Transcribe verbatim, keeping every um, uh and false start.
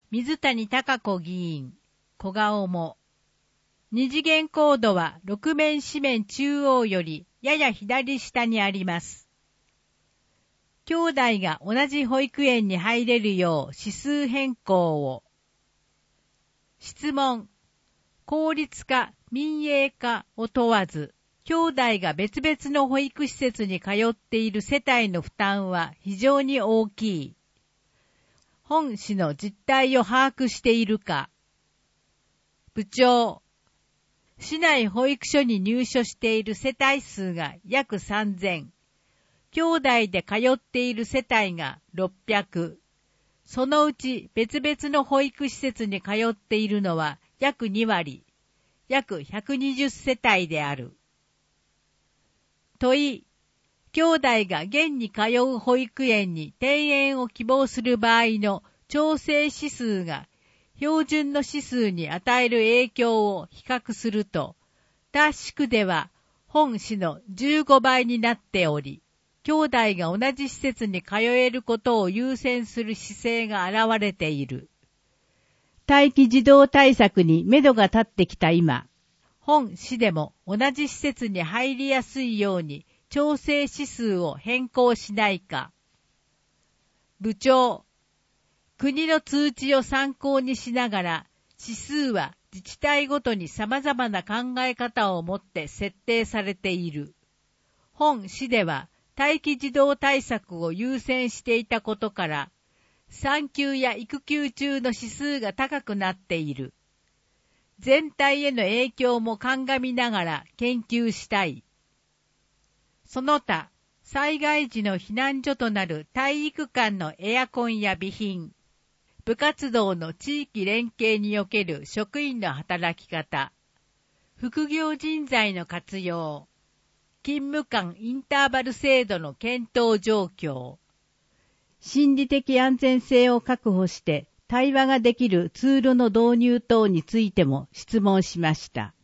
水谷貴子議員、小顔も。二次元コードはろく面四面中央よりやや左下にあります。兄弟が同じ保育園に入れるよう指数変更を。質問。公立か民営かを問わず、兄弟が別々の保育施設に通っている世帯の負担は非常に大きい。本市の実態を把握しているか。部長。市内保育所に入所している世帯数が約さんぜん。兄弟で通っている世帯がろっぴゃく。そのうち別々の保育施設に通っているのは約に割。約ひゃくにじゅう世帯である。問い。兄弟が現に通う保育園に転園を希望する場合の調整指数が標準の指数に与える影響を比較すると、他市区では本市のじゅうごばいになっており、兄弟が同じ施設に通えることを優先する姿勢が現れている。待機児童対策に目処が立ってきた今、本市でも同じ施設に入りやすいように調整指数を変更しないか。部長。国の通知を参考にしながら、指数は自治体ごとに様々な考え方をもって設定されている。本市では待機児童対策を優先していたことから、産休や育休中の指数が高くなっている。全体への影響も鑑みながら研究したい。その他、災害時の避難所となる体育館のエアコンや備品、部活動の地域連携における職員の働き方、副業人材の活用、勤務間インターバル制度の検討状況、心理的安全性を確保して対話ができるツールの導入等についても質問しました。